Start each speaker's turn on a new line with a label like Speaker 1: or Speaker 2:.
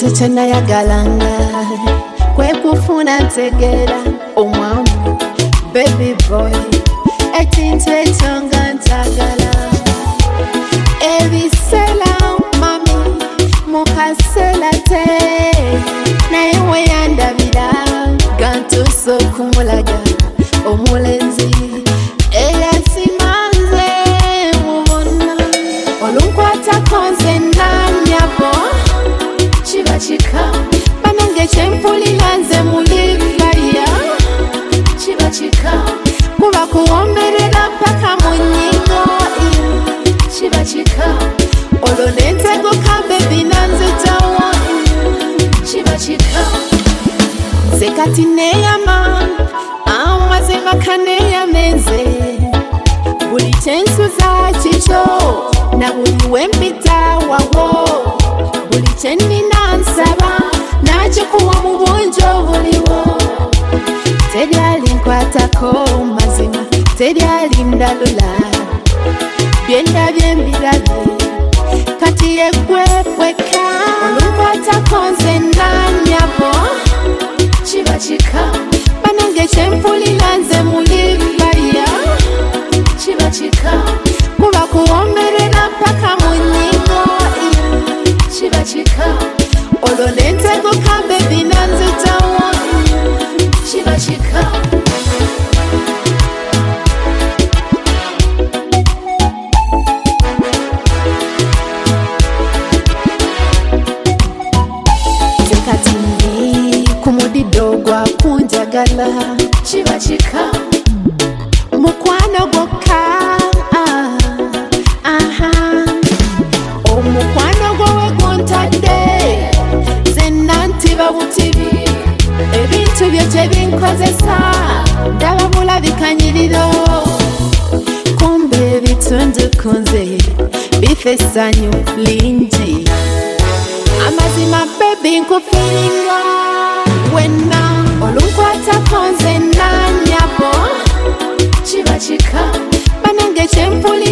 Speaker 1: ekintu kye nayagalanga kwe kufuna ntegera omwami baby boy ekintu ekyo nga ntagala ebiseera mami mukasera te naye weyandabira gantuuse okumulaga omulenzi eyasimanze mubona olunkwatako nze nanyabo kiba kika banange kyempulira nze mulifaya kiba kika kuba kuwomerera paka mu nnyindo kiba kika olwo nenteguka bebi nanzitawo kiba kika nze kati neyama amazima kaneyamenze buli kyensuza kikyo na buli wempita wawo buli kyenina nsaba nakikuwa mu bungi obuliwo teryali nkwatako mazima teryali ndalula byendabye mbirabye kati yeggwepweka olunkwatako nze nanyabo kiba kika banange kyempulira nze mulifaya kiba kika kuba kuwomerera paka mu nnyindo kiba kika olwo nenteguka bebi nanzitawo kiba kika kati ndi kumudiddo gwa kunjagala kiba kika mukwano gwokka omukwano gwowe guntadde zenna ntiba butibi ebintu byo kyebinkozesa ndaba bulabikanyiriro kumbe ebitundu kunze bifa essanyu lingi amazima bebi nkufiringa wenna olunkwatako nze nanyabo kiba kika banange kyempulira